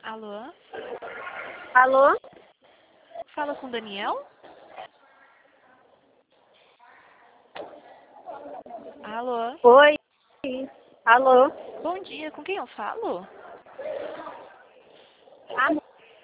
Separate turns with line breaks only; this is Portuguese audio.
Alô?
Alô?
Fala com Daniel? Alô?
Oi? Alô?
Bom dia, com quem eu falo?